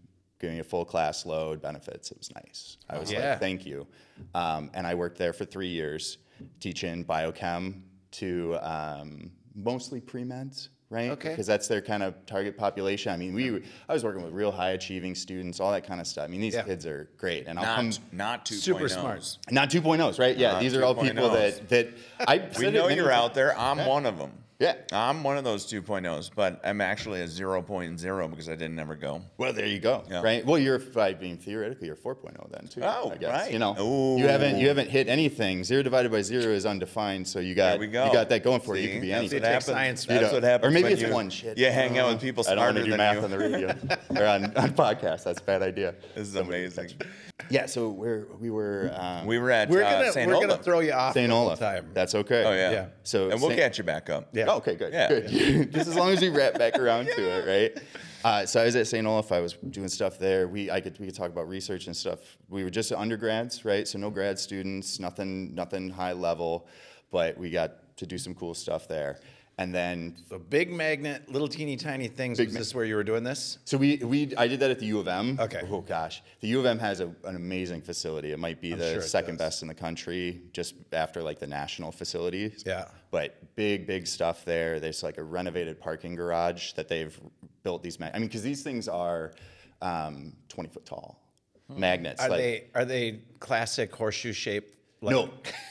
Speaker 3: gave me a full class load, benefits. It was nice. I was
Speaker 1: Yeah.
Speaker 3: like, thank you. Um, and I worked there for three years teaching biochem to um, mostly pre-meds, right?
Speaker 1: Okay.
Speaker 3: Because that's their kind of target population. I mean, we I was working with real high achieving students, all that kind of stuff. I mean, these
Speaker 1: Yeah.
Speaker 3: kids are great. And I'll come
Speaker 2: Not, not two
Speaker 1: Super smart.
Speaker 3: not two point ohs, right? Yeah,
Speaker 2: Not
Speaker 3: these are all
Speaker 2: 2.0s.
Speaker 3: people that that I
Speaker 2: We
Speaker 3: said it
Speaker 2: know
Speaker 3: many
Speaker 2: you're
Speaker 3: times.
Speaker 2: out there. I'm one of them.
Speaker 3: Yeah.
Speaker 2: I'm one of those two point ohs, but I'm actually a zero point zero because I didn't ever go.
Speaker 3: Well, there you go.
Speaker 2: Yeah.
Speaker 3: Right. Well, you're by being theoretically you're four point oh then too.
Speaker 2: Oh,
Speaker 3: I guess.
Speaker 2: right.
Speaker 3: You know,
Speaker 2: Ooh.
Speaker 3: you haven't you haven't hit anything. Zero divided by zero is undefined, so you got
Speaker 2: There we go.
Speaker 3: you got that going for you. You
Speaker 2: See?
Speaker 3: can be
Speaker 2: That's
Speaker 3: anything.
Speaker 2: what happens.
Speaker 1: science,
Speaker 2: That's
Speaker 3: you know.
Speaker 2: what happens.
Speaker 3: Or maybe
Speaker 2: when
Speaker 3: it's
Speaker 2: you,
Speaker 3: one shit.
Speaker 2: You hang out with people
Speaker 3: I don't
Speaker 2: smarter
Speaker 3: want to do
Speaker 2: than
Speaker 3: math
Speaker 2: you.
Speaker 3: on the radio or on, on podcasts. That's a bad idea.
Speaker 2: This is
Speaker 3: Somebody
Speaker 2: amazing.
Speaker 3: catch me. Yeah. So we're we were um,
Speaker 2: We were at
Speaker 1: We're
Speaker 2: uh,
Speaker 1: gonna
Speaker 2: Saint
Speaker 1: we're gonna
Speaker 2: Olaf.
Speaker 1: throw you off
Speaker 3: Saint
Speaker 1: the whole
Speaker 3: Olaf.
Speaker 1: time.
Speaker 3: That's okay.
Speaker 2: Oh yeah.
Speaker 1: Yeah.
Speaker 3: So
Speaker 2: and we'll
Speaker 3: Saint-
Speaker 2: catch you back up.
Speaker 1: Yeah.
Speaker 3: Oh, okay, good.
Speaker 2: Yeah.
Speaker 3: Good. Just as long as we wrap back around to it, right? Uh, so I was at Saint Olaf. I was doing stuff there. We I could we could talk about research and stuff. We were just undergrads, right? So no grad students, nothing nothing high level, but we got to do some cool stuff there. And then
Speaker 1: So big magnet, little teeny tiny things. Was
Speaker 3: ma-
Speaker 1: this where you were doing this?
Speaker 3: so we we I did that at the U of M.
Speaker 1: Okay.
Speaker 3: Oh gosh, the U of M has a, an amazing facility. It might be
Speaker 1: I'm
Speaker 3: the
Speaker 1: sure it
Speaker 3: second
Speaker 1: does.
Speaker 3: best in the country, just after like the national facilities.
Speaker 1: Yeah.
Speaker 3: But big big stuff there. There's like a renovated parking garage that they've built these. Ma- I mean, because these things are um, twenty foot tall magnets.
Speaker 1: Are
Speaker 3: like,
Speaker 1: they are they classic horseshoe shaped? Like,
Speaker 3: No.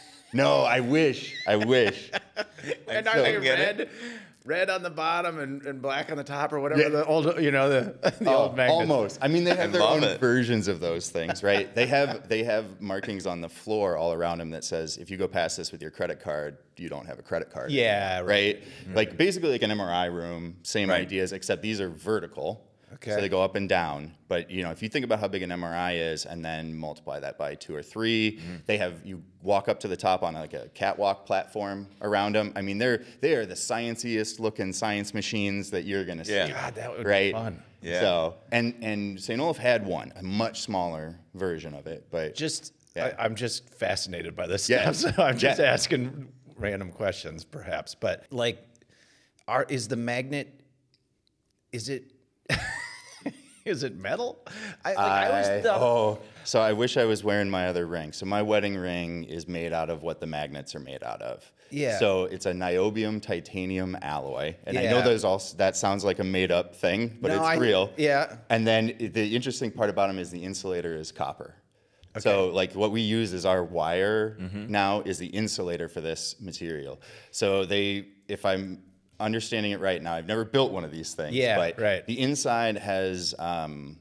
Speaker 3: No, I wish. I wish.
Speaker 1: And
Speaker 2: I
Speaker 1: are they
Speaker 2: don't get
Speaker 1: red?
Speaker 2: it.
Speaker 1: Red on the bottom and, and black on the top, or whatever
Speaker 3: Yeah.
Speaker 1: the old, you know, the, the
Speaker 3: Oh,
Speaker 1: old magnets.
Speaker 3: almost. I mean, they have
Speaker 2: I
Speaker 3: their
Speaker 2: love
Speaker 3: own
Speaker 2: it.
Speaker 3: versions of those things, right? They have they have markings on the floor all around them that says if you go past this with your credit card, you don't have a credit card.
Speaker 1: Yeah,
Speaker 3: anymore,
Speaker 1: right.
Speaker 3: right. Like basically like an M R I room, same
Speaker 2: Right.
Speaker 3: ideas, except these are vertical.
Speaker 1: Okay.
Speaker 3: So they go up and down. But you know, if you think about how big an M R I is, and then multiply that by two or three,
Speaker 1: Mm-hmm.
Speaker 3: they have you walk up to the top on like a catwalk platform around them. I mean, they're they are the scienciest looking science machines that you're gonna see.
Speaker 2: Yeah.
Speaker 1: God, that would
Speaker 3: right?
Speaker 1: be fun.
Speaker 2: Yeah.
Speaker 3: So and and Saint Olaf had one, a much smaller version of it, but
Speaker 1: Just,
Speaker 3: Yeah.
Speaker 1: I, I'm just fascinated by this
Speaker 3: Yeah.
Speaker 1: stuff. So I'm just
Speaker 3: Yeah.
Speaker 1: asking random questions, perhaps. But like, are is the magnet? Is it? Is it metal? I, like, I always
Speaker 3: I-
Speaker 1: thought.
Speaker 3: oh, so I wish I was wearing my other ring. So my wedding ring is made out of what the magnets are made out of.
Speaker 1: Yeah.
Speaker 3: So it's a niobium titanium alloy, and I know
Speaker 1: Yeah.
Speaker 3: those all that sounds like a made up thing, but
Speaker 1: No,
Speaker 3: it's
Speaker 1: I-
Speaker 3: real.
Speaker 1: yeah.
Speaker 3: And then i- the interesting part about them is the insulator is copper. So like what we use is our wire
Speaker 1: Mm-hmm.
Speaker 3: now is the insulator for this material. So they, if I'm understanding it right now, I've never built one of these things.
Speaker 1: Yeah,
Speaker 3: but
Speaker 1: right.
Speaker 3: the inside has, um,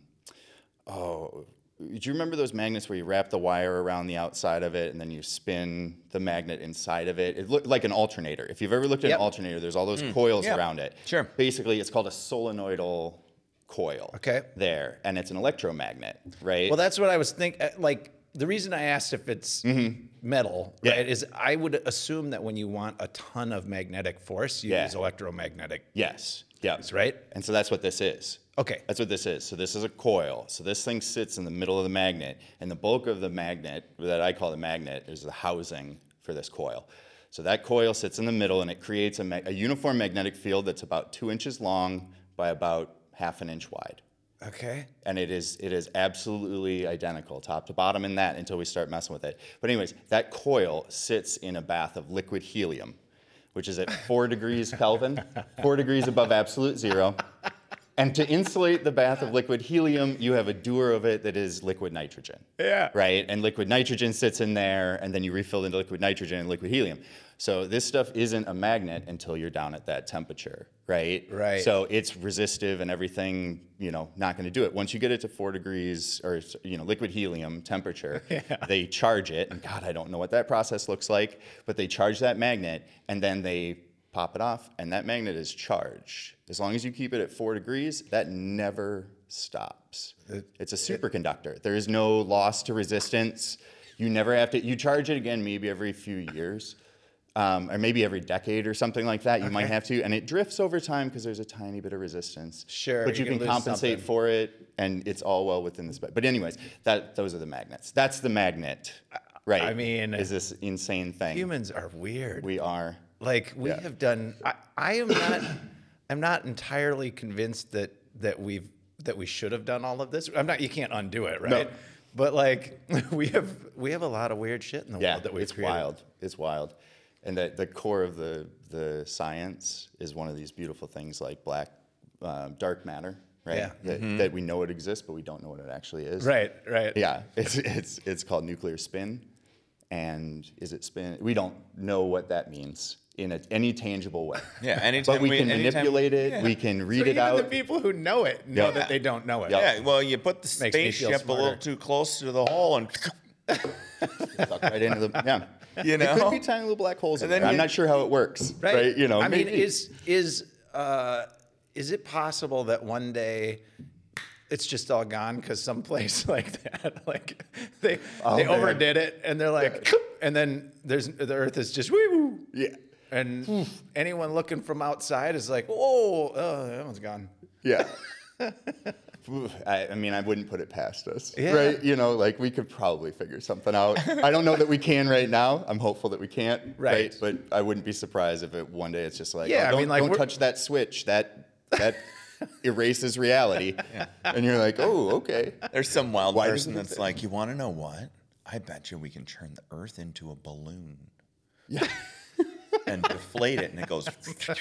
Speaker 3: oh, do you remember those magnets where you wrap the wire around the outside of it and then you spin the magnet inside of it? It looked like an alternator. If you've ever looked at
Speaker 1: Yep.
Speaker 3: an alternator, there's all those coils
Speaker 2: yeah,
Speaker 3: around it.
Speaker 2: sure.
Speaker 3: Basically, it's called a solenoidal coil.
Speaker 1: Okay.
Speaker 3: There, and it's an electromagnet, right?
Speaker 1: Well, that's what I was thinking. Like, the reason I asked if it's metal,
Speaker 3: Yeah.
Speaker 1: right, is I would assume that when you want a ton of magnetic force, you
Speaker 3: Yeah.
Speaker 1: use electromagnetic.
Speaker 3: Yes. Yeah.
Speaker 1: Right?
Speaker 3: And so that's what this is.
Speaker 1: Okay.
Speaker 3: That's what this is. So this is a coil. So this thing sits in the middle of the magnet, and the bulk of the magnet, that I call the magnet, is the housing for this coil. So that coil sits in the middle, and it creates a, ma- a uniform magnetic field that's about two inches long by about half an inch wide.
Speaker 1: Okay.
Speaker 3: And it is it is absolutely identical, top to bottom in that until we start messing with it. But anyways, that coil sits in a bath of liquid helium, which is at four degrees Kelvin, four degrees above absolute zero. And to insulate the bath of liquid helium, you have a dewar of it that is liquid nitrogen.
Speaker 1: Yeah.
Speaker 3: Right? And liquid nitrogen sits in there, and then you refill into liquid nitrogen and liquid helium. So this stuff isn't a magnet until you're down at that temperature, right?
Speaker 1: Right.
Speaker 3: So it's resistive and everything, you know, not going to do it. Once you get it to four degrees or, you know, liquid helium temperature, they charge it. And God, I don't know what that process looks like, but they charge that magnet and then they pop it off, and that magnet is charged. As long as you keep it at four degrees, that never stops. It's a superconductor. There is no loss to resistance. You never have to, you charge it again maybe every few years. Um, or maybe every decade or something like that, you might have to, and it drifts over time because there's a tiny bit of resistance.
Speaker 1: Sure,
Speaker 3: but
Speaker 1: you
Speaker 3: you,
Speaker 1: can
Speaker 3: can,
Speaker 1: lose
Speaker 3: compensate
Speaker 1: something.
Speaker 3: for it, and it's all well within the spec. But anyways, that those are the magnets. That's the magnet, right?
Speaker 1: I mean-
Speaker 3: is this insane thing?
Speaker 1: Humans are weird.
Speaker 3: We are.
Speaker 1: Like we
Speaker 3: Yeah.
Speaker 1: have done. I, I am not. I'm not entirely convinced that that we've that we should have done all of this. I'm not. You can't undo it, right?
Speaker 3: No.
Speaker 1: But like we have we have a lot of weird shit in the
Speaker 3: Yeah,
Speaker 1: world that we've
Speaker 3: it's
Speaker 1: created.
Speaker 3: wild. It's wild. And the, the core of the, the science is one of these beautiful things like black, um, dark matter, right?
Speaker 1: Yeah.
Speaker 3: That, that we know it exists, but we don't know what it actually is.
Speaker 1: Right. Right.
Speaker 3: Yeah, it's, it's, it's called nuclear spin. And is it spin? We don't know what that means in a, any tangible way.
Speaker 2: Yeah, anytime
Speaker 3: But we
Speaker 2: we-
Speaker 3: can
Speaker 2: anytime-
Speaker 3: manipulate it.
Speaker 2: yeah.
Speaker 3: We can read
Speaker 1: So
Speaker 3: it
Speaker 1: even
Speaker 3: out.
Speaker 1: the people who know it know
Speaker 3: Yeah.
Speaker 1: that they don't know it.
Speaker 2: Yeah, well, you put the
Speaker 1: Makes me feel
Speaker 2: spaceship a little
Speaker 1: smarter.
Speaker 2: too close to the hole, and
Speaker 3: Suck right into the yeah.
Speaker 2: You
Speaker 3: It
Speaker 2: know?
Speaker 3: could be tiny little black holes in
Speaker 2: And then
Speaker 3: there. I'm
Speaker 2: you-
Speaker 3: not sure how it works. Right. You know.
Speaker 1: I mean,
Speaker 3: maybe.
Speaker 1: is is uh, is it possible that one day it's just all gone because someplace like that, like they
Speaker 3: Oh,
Speaker 1: they
Speaker 3: man.
Speaker 1: overdid it and they're like, and then there's the Earth is just woo woo,
Speaker 3: Yeah.
Speaker 1: and anyone looking from outside is like, whoa, oh, that one's gone.
Speaker 3: Yeah. Oof, I, I mean, I wouldn't put it past us,
Speaker 1: Yeah.
Speaker 3: right? You know, like we could probably figure something out. I don't know that we can right now. I'm hopeful that we can't,
Speaker 1: Right.
Speaker 3: But I wouldn't be surprised if it one day it's just like,
Speaker 1: Yeah,
Speaker 3: oh,
Speaker 1: I
Speaker 3: don't,
Speaker 1: mean, like,
Speaker 3: don't
Speaker 1: we're-
Speaker 3: touch that switch. That that erases reality, and you're like, oh, okay.
Speaker 2: there's some wild
Speaker 3: Why
Speaker 2: person
Speaker 3: doesn't it
Speaker 2: that's
Speaker 3: fit?
Speaker 2: like, you want to know what? I bet you we can turn the Earth into a balloon
Speaker 3: Yeah.
Speaker 2: and deflate it, and it goes.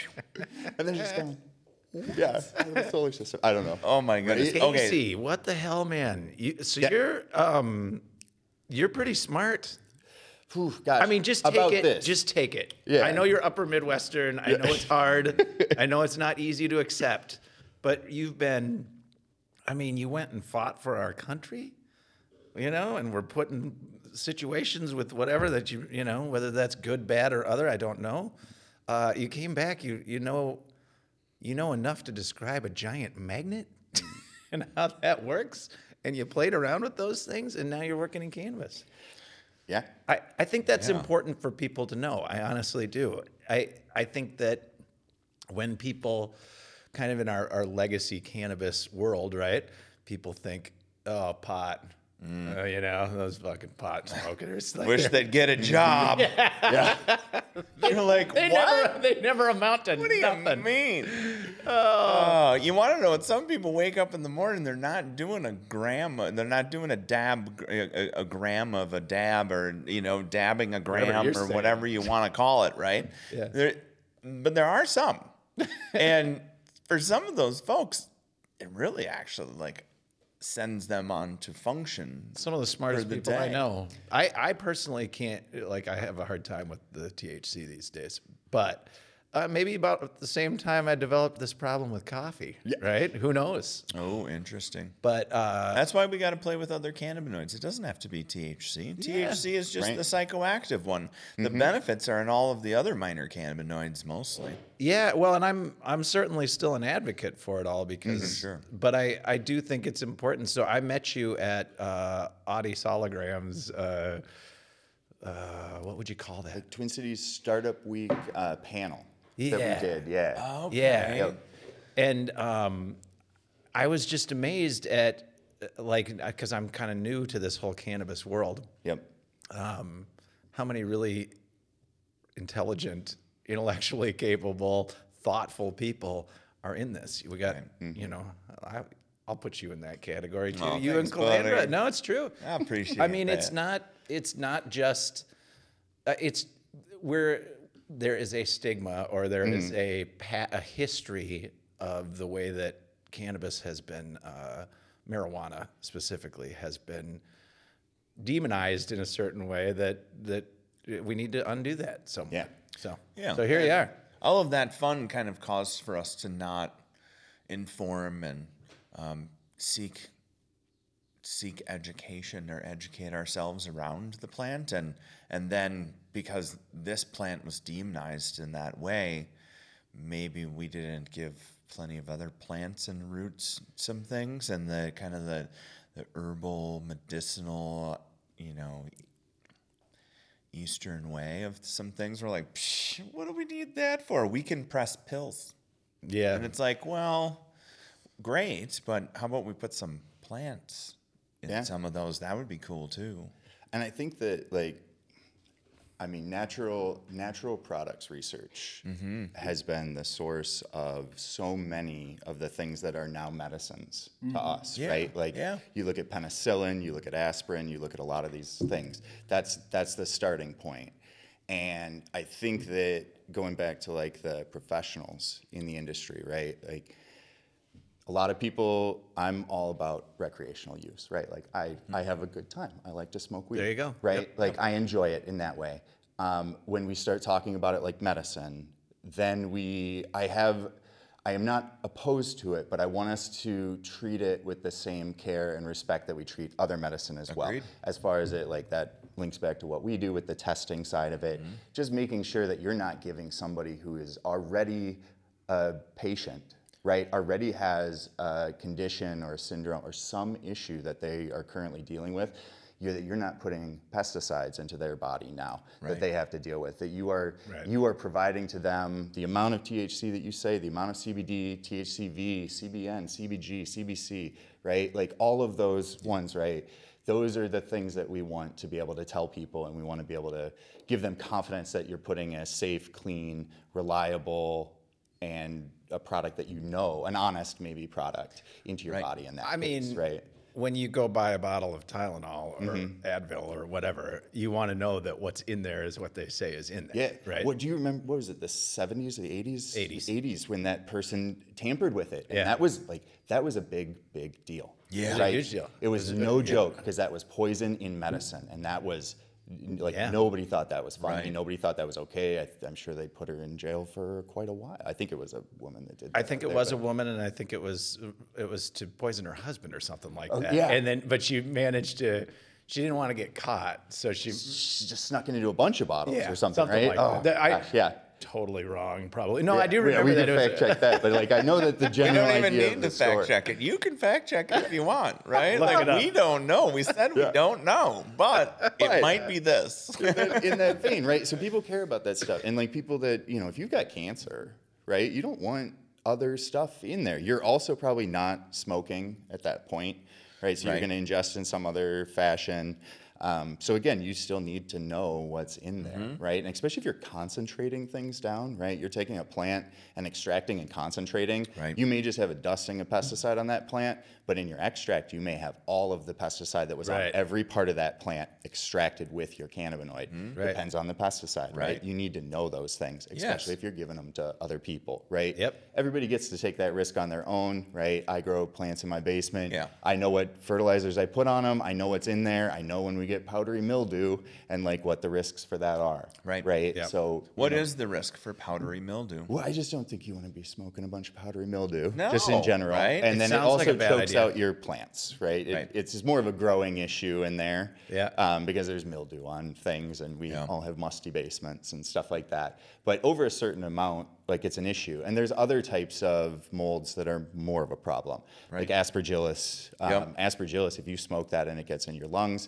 Speaker 3: And then just gone. Yeah, out of the solar system. I don't know.
Speaker 2: Oh my goodness.
Speaker 1: Casey,
Speaker 2: Okay.
Speaker 1: what the hell, man? You, so
Speaker 3: Yeah.
Speaker 1: you're um, you're pretty smart.
Speaker 3: Whew, gosh,
Speaker 1: I mean, just take
Speaker 3: about
Speaker 1: it.
Speaker 3: This.
Speaker 1: Just take it.
Speaker 3: Yeah.
Speaker 1: I know you're upper Midwestern. I know it's hard. I know it's not easy to accept. But you've been, I mean, you went and fought for our country, you know, and we're put in situations with whatever that you, you know, whether that's good, bad, or other, I don't know. Uh, you came back, you you know, you know enough to describe a giant magnet and how that works. And you played around with those things, and now you're working in Canvas.
Speaker 3: Yeah.
Speaker 1: I, I think that's
Speaker 2: Yeah.
Speaker 1: important for people to know. I honestly do. I, I think that when people kind of in our, our legacy cannabis world, right, people think, oh, pot, uh, you know, those fucking pot smokers. Like,
Speaker 2: Wish they'd get a job.
Speaker 3: Yeah.
Speaker 2: You're like,
Speaker 1: they,
Speaker 2: what?
Speaker 1: never, they never amount to
Speaker 2: What do you
Speaker 1: nothing.
Speaker 2: mean? Oh, you want to know what? Some people wake up in the morning, they're not doing a gram, they're not doing a dab, a, a, a gram of a dab, or you know, dabbing a
Speaker 1: Whatever
Speaker 2: gram,
Speaker 1: you're
Speaker 2: or
Speaker 1: saying.
Speaker 2: whatever you want to call it, right?
Speaker 1: Yeah.
Speaker 2: There, but there are some, and for some of those folks, it really actually like sends them on to function.
Speaker 1: Some of the smartest
Speaker 2: the
Speaker 1: people I
Speaker 2: day.
Speaker 1: know. I, I personally can't, like, I have a hard time with the T H C these days. But uh, maybe about the same time I developed this problem with coffee, right? Who knows?
Speaker 2: Oh, interesting.
Speaker 1: But uh,
Speaker 2: That's why we got to play with other cannabinoids. It doesn't have to be T H C. T H C is just
Speaker 3: Right.
Speaker 2: the psychoactive one. The benefits are in all of the other minor cannabinoids mostly.
Speaker 1: yeah, well, and I'm I'm certainly still an advocate for it all because,
Speaker 2: Sure.
Speaker 1: but I, I do think it's important. So I met you at uh, Audi Sologram's, uh, uh, what would you call that?
Speaker 3: Twin Cities Startup Week uh, panel that
Speaker 1: Yeah.
Speaker 3: we did. Yeah.
Speaker 1: Yeah.
Speaker 3: Yep.
Speaker 1: And um, I was just amazed at, uh, like, because I'm kind of new to this whole cannabis world,
Speaker 3: Yep.
Speaker 1: um, how many really intelligent, intellectually capable, thoughtful people are in this. We got, you know, I, I'll put you in that calandra too.
Speaker 2: Oh,
Speaker 1: you
Speaker 2: thanks,
Speaker 1: and Calandra.
Speaker 2: buddy.
Speaker 1: No, it's true.
Speaker 2: I appreciate
Speaker 1: I mean, it's
Speaker 2: that.
Speaker 1: not. It's not just. Uh, it's where there is a stigma or there is a pa- a history of the way that cannabis has been, uh, marijuana specifically, has been demonized in a certain way that that we need to undo that somewhere.
Speaker 3: Yeah.
Speaker 1: So
Speaker 2: Yeah.
Speaker 1: So here you are.
Speaker 2: All of that fun kind of caused for us to not inform and um, seek seek education or educate ourselves around the plant, and and then because this plant was demonized in that way, maybe we didn't give plenty of other plants and roots some things, and the kind of the the herbal medicinal, you know, Eastern way of some things. We're like, Psh, what do we need that for? We can press pills.
Speaker 1: Yeah.
Speaker 2: And it's like, well, great, but how about we put some plants in
Speaker 3: Yeah.
Speaker 2: some of those? That would be cool too.
Speaker 3: And I think that like I mean, natural natural products research has been the source of so many of the things that are now medicines to us,
Speaker 2: Yeah,
Speaker 3: right? Like
Speaker 2: yeah.
Speaker 3: you look at penicillin, you look at aspirin, you look at a lot of these things. That's that's the starting point. And I think that going back to like the professionals in the industry, right? Like a lot of people, I'm all about recreational use, right? Like I, I have a good time. I like to smoke weed.
Speaker 1: There you go.
Speaker 3: Right?
Speaker 1: Yep,
Speaker 3: Like I enjoy it in that way. Um, when we start talking about it like medicine, then we, I have, I am not opposed to it, but I want us to treat it with the same care and respect that we treat other medicine as well.
Speaker 2: Agreed.
Speaker 3: As far as it, like that links back to what we do with the testing side of it, just making sure that you're not giving somebody who is already a patient, right, already has a condition or a syndrome or some issue that they are currently dealing with, you're, that you're not putting pesticides into their body now
Speaker 2: Right.
Speaker 3: that they have to deal with. That you are
Speaker 1: Right.
Speaker 3: you are providing to them the amount of T H C that you say, the amount of C B D, T H C V, C B N, C B G, C B C, right? Like all of those ones, right? Those are the things that we want to be able to tell people, and we want to be able to give them confidence that you're putting a safe, clean, reliable, and a product that you know, an honest maybe product into your
Speaker 2: Right.
Speaker 3: body in that
Speaker 1: I
Speaker 3: case,
Speaker 1: mean,
Speaker 3: right?
Speaker 1: when you go buy a bottle of Tylenol or
Speaker 3: Mm-hmm.
Speaker 1: Advil or whatever, you want to know that what's in there is what they say is in there.
Speaker 3: Yeah.
Speaker 1: Right.
Speaker 3: What do you remember? What was it? The seventies or the eighties?
Speaker 1: eighties.
Speaker 3: eighties when that person tampered with it, and
Speaker 1: Yeah.
Speaker 3: that was like that was a big, big deal.
Speaker 2: Yeah. It was
Speaker 1: a
Speaker 3: Right?
Speaker 1: huge deal.
Speaker 3: It was no joke because that was poison in medicine, and that was like
Speaker 1: Yeah.
Speaker 3: nobody thought that was funny.
Speaker 2: Right.
Speaker 3: Nobody thought that was okay. I, I'm sure they put her in jail for quite a while. I think it was a woman that did.
Speaker 1: I
Speaker 3: that
Speaker 1: think it
Speaker 3: there,
Speaker 1: was a
Speaker 3: but-
Speaker 1: woman, and I think it was it was to poison her husband or something like that.
Speaker 3: Oh, yeah.
Speaker 1: And then, but she managed to. She didn't want to get caught, so she.
Speaker 3: She just snuck into a bunch of bottles
Speaker 1: Yeah,
Speaker 3: or something,
Speaker 1: something
Speaker 3: right?
Speaker 1: like that.
Speaker 3: oh,
Speaker 1: I-
Speaker 3: gosh, yeah.
Speaker 1: Totally wrong, probably. No, I do
Speaker 3: Yeah,
Speaker 1: remember
Speaker 3: we
Speaker 1: that.
Speaker 3: can
Speaker 1: it was
Speaker 3: fact
Speaker 1: a-
Speaker 3: check that, but like I know that the
Speaker 2: You
Speaker 3: general
Speaker 2: don't even
Speaker 3: idea
Speaker 2: need
Speaker 3: of
Speaker 2: to
Speaker 3: the
Speaker 2: fact
Speaker 3: story.
Speaker 2: check it. You can fact check it if you want, right?
Speaker 1: Look
Speaker 2: like
Speaker 1: it up.
Speaker 2: we don't know. We said we
Speaker 3: Yeah.
Speaker 2: don't know, but it
Speaker 3: But-
Speaker 2: might be this.
Speaker 3: in, that, in that vein, right? So people care about that stuff, and like people that you know, if you've got cancer, right, you don't want other stuff in there. You're also probably not smoking at that point, right? So
Speaker 2: Right.
Speaker 3: you're going to ingest in some other fashion. Um, so again, you still need to know what's in there,
Speaker 2: Mm-hmm.
Speaker 3: right? And especially if you're concentrating things down, right? You're taking a plant and extracting and concentrating.
Speaker 2: Right.
Speaker 3: You may just have a dusting of pesticide on that plant, but in your extract, you may have all of the pesticide that was
Speaker 1: Right.
Speaker 3: on every part of that plant extracted with your cannabinoid.
Speaker 1: Right.
Speaker 3: Depends on the pesticide, right?
Speaker 2: Right.
Speaker 3: You need to know those things, especially
Speaker 2: Yes.
Speaker 3: if you're giving them to other people, right?
Speaker 1: Yep.
Speaker 3: Everybody gets to take that risk on their own, right? I grow plants in my basement.
Speaker 2: Yeah.
Speaker 3: I know what fertilizers I put on them. I know what's in there. I know when we get powdery mildew and like what the risks for that are.
Speaker 2: Right.
Speaker 3: Right.
Speaker 1: Yep.
Speaker 3: So
Speaker 2: What
Speaker 3: you know,
Speaker 2: is the risk for powdery mildew?
Speaker 3: well, I just don't think you want to be smoking a bunch of powdery mildew,
Speaker 2: No,
Speaker 3: just in general.
Speaker 2: right?
Speaker 3: And
Speaker 1: It
Speaker 3: then it
Speaker 1: sounds like
Speaker 3: also
Speaker 1: a bad
Speaker 3: chokes
Speaker 1: idea.
Speaker 3: out your plants, right? It,
Speaker 2: Right.
Speaker 3: It's just more of a growing issue in there,
Speaker 1: Yeah.
Speaker 3: um, because there's mildew on things, and we
Speaker 2: Yeah.
Speaker 3: all have musty basements and stuff like that. But over a certain amount, like it's an issue. And there's other types of molds that are more of a problem,
Speaker 2: Right.
Speaker 3: like aspergillus. Um,
Speaker 2: Yep.
Speaker 3: Aspergillus, if you smoke that and it gets in your lungs,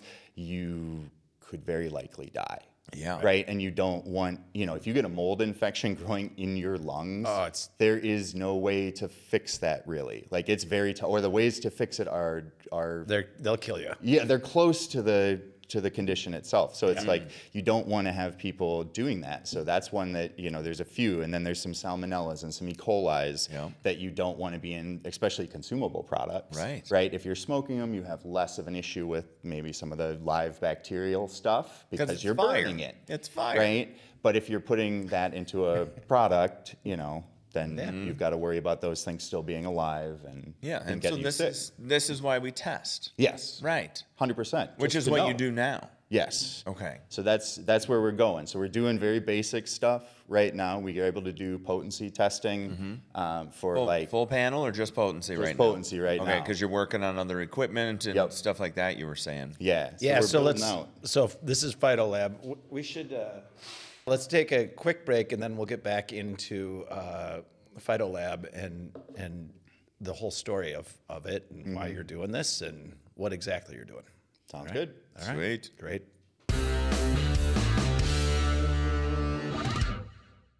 Speaker 3: you could very likely die.
Speaker 2: Yeah.
Speaker 3: Right. And you don't want, you know, if you get a mold infection growing in your lungs,
Speaker 1: Oh, it's-
Speaker 3: there is no way to fix that really. Like it's very, t- or the ways to fix it are, are,
Speaker 1: They're, they'll kill you.
Speaker 3: yeah, they're close to the, to the condition itself. So it's like, you don't want to have people doing that. So that's one that, you know, there's a few, and then there's some salmonellas and some E. coli's
Speaker 2: Yeah.
Speaker 3: that you don't want to be in, especially consumable products.
Speaker 2: Right.
Speaker 3: Right. If you're smoking them, you have less of an issue with maybe some of the live bacterial stuff because
Speaker 2: it's
Speaker 3: you're
Speaker 2: fire.
Speaker 3: burning it.
Speaker 2: It's fire.
Speaker 3: Right. But if you're putting that into a product, you know, then you've got to worry about those things still being alive and,
Speaker 2: Yeah,
Speaker 3: and
Speaker 2: and
Speaker 3: getting
Speaker 2: so
Speaker 3: you
Speaker 2: this
Speaker 3: sick.
Speaker 2: is this is why we test.
Speaker 3: Yes.
Speaker 2: Right.
Speaker 3: one hundred percent.
Speaker 2: Which
Speaker 3: just
Speaker 2: is
Speaker 3: to
Speaker 2: what
Speaker 3: know.
Speaker 2: you do now.
Speaker 3: Yes.
Speaker 2: Okay.
Speaker 3: So that's that's where we're going. So we're doing very basic stuff right now. We are able to do potency testing um, for
Speaker 2: Full,
Speaker 3: like
Speaker 2: full panel or just potency right
Speaker 3: potency
Speaker 2: now?
Speaker 3: right
Speaker 2: okay,
Speaker 3: now.
Speaker 2: because you're working on other equipment and
Speaker 3: Yep.
Speaker 2: stuff like that. You were saying.
Speaker 3: yeah. So
Speaker 1: Yeah,
Speaker 3: we're
Speaker 1: so
Speaker 3: building
Speaker 1: let's.
Speaker 3: out.
Speaker 1: So if this is Phytolab. W- We should uh, let's take a quick break, and then we'll get back into uh, Phytolab and and the whole story of of it and why you're doing this and what exactly you're doing.
Speaker 3: Sounds good.
Speaker 1: All right.
Speaker 2: Sweet.
Speaker 1: Great.